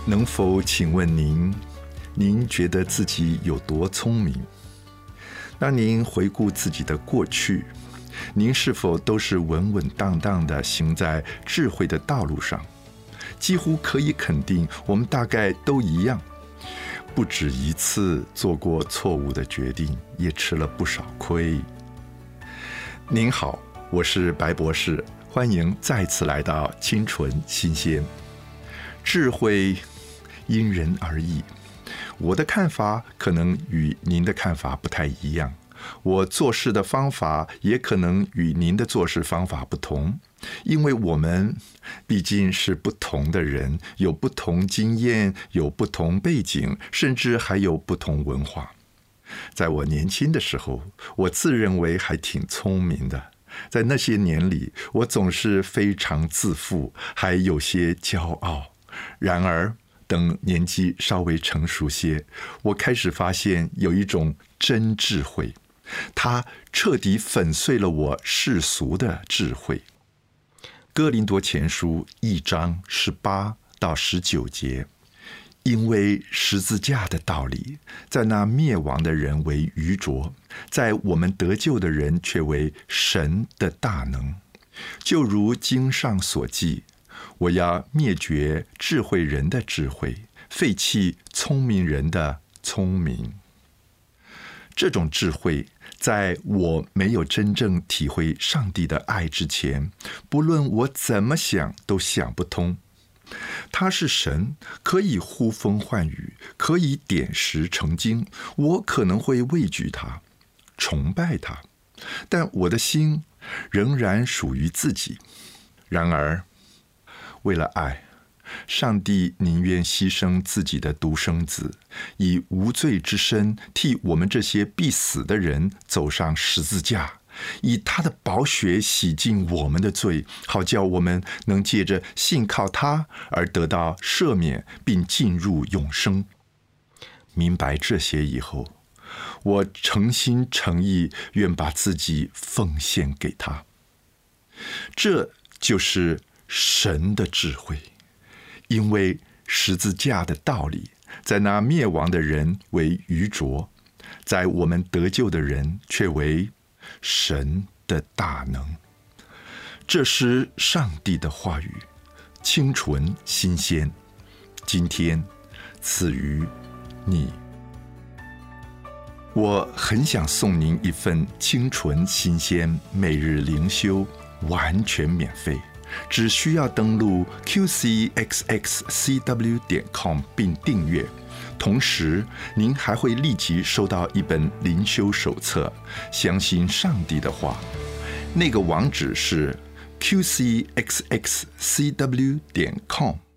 能否请问您觉得自己有多聪明？当您回顾自己的过去，您是否都是稳稳当当地行在智慧的道路上？几乎可以肯定，我们大概都一样，不止一次做过错误的决定，也吃了不少亏。您好，我是白博士，欢迎再次来到清纯新鲜。智慧因人而异，我的看法可能与您的看法不太一样，我做事的方法也可能与您的做事方法不同，因为我们毕竟是不同的人，有不同经验，有不同背景，甚至还有不同文化。在我年轻的时候，我自认为还挺聪明的，在那些年里，我总是非常自负，还有些骄傲。然而等年纪稍微成熟些，我开始发现有一种真智慧，它彻底粉碎了我世俗的智慧。哥林多前书1章18到19节，因为十字架的道理，在那灭亡的人为愚拙，在我们得救的人却为神的大能。就如经上所记，我要灭绝智慧人的智慧，废弃聪明人的聪明。这种智慧，在我没有真正体会上帝的爱之前，不论我怎么想都想不通。他是神，可以呼风唤雨，可以点石成金，我可能会畏惧他，崇拜他，但我的心仍然属于自己。然而为了爱，上帝宁愿牺牲自己的独生子，以无罪之身替我们这些必死的人走上十字架，以他的宝血洗净我们的罪，好叫我们能借着信靠他而得到赦免，并进入永生。明白这些以后，我诚心诚意愿把自己奉献给他。这就是神的智慧，因为十字架的道理，在那灭亡的人为愚拙，在我们得救的人却为神的大能。这是上帝的话语，清纯新鲜，今天赐予你。我很想送您一份清纯新鲜每日灵修，完全免费，只需要登录 qcxxcw.com 并订阅，同时您还会立即收到一本灵修手册，相信上帝的话。那个网址是 qcxxcw.com。